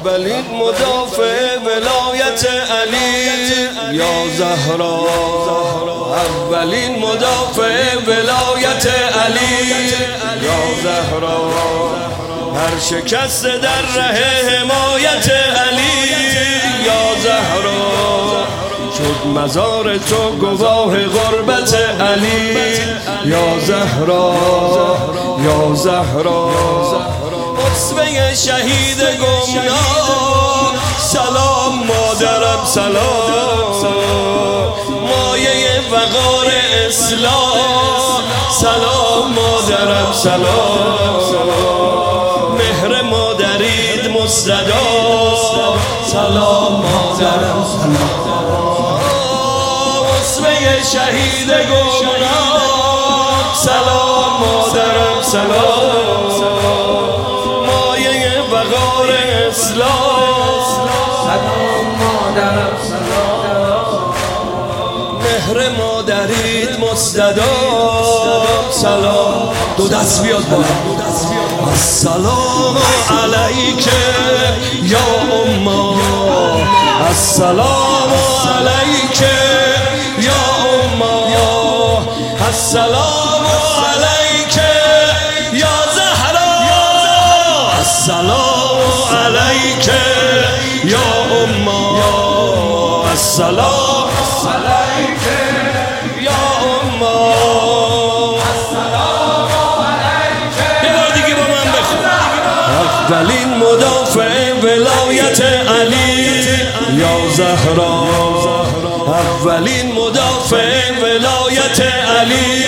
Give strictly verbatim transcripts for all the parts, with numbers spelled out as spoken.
اولین مدافع ولایت علی یا زهرا، اولین مدافع ولایت علی یا زهرا، هر شکست در ره حمایت علی یا زهرا، شد مزار تو گواه غربت علی یا زهرا یا زهرا، اسوه شهید گمنام سلام مادرم سلام، مایه وقار اسلام سلام مادرم سلام، مهر مادرید مستدام سلام مادرم سلام، اسوه شهید گمنام سلام مادرم سلام، مایه وقار اسلام سلام مادرم سلام، مهر مادرید مستدام سلام. دو دست بیاد بالا. السلام علیک یا اما، السلام علیک یا اما، السلام علیک یا زهرا، السلام علیک یا اما، السلام علیک یا اما، السلام علیک. یه بار دیگه با من بخون. اولین مدافع ولایت علی یا زهرا، اولین مدافع ولایت علی،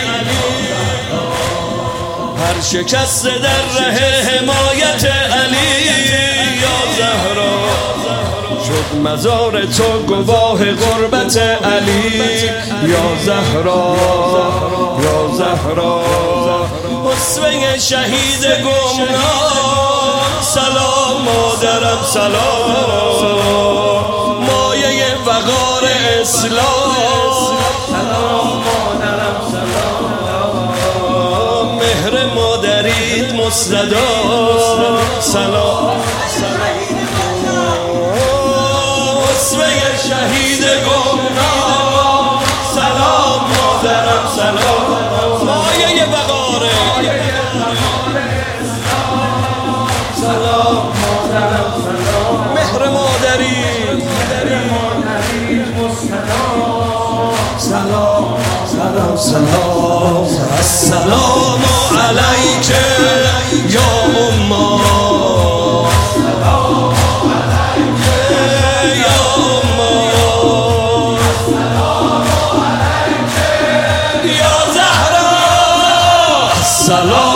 هر شکست در ره حمایت علی یا زهرا، شد مزار تو گواه غربت علی یا زهرا یا زهرا، اسوه شهید گمنام سلام مادرم سلام، مایه وقار اسلام سلام مادرم سلام، مهر مادرید مستدام سلام، اسوه شهید گمنام سلام مادرم سلام، مایه وقار سلام مادرم سلام، مهر مادرید مستدام سلام سلام سلام، السلام علیک یا اما، السلام علیک یا اما، السلام علیک یا زهرا، السلام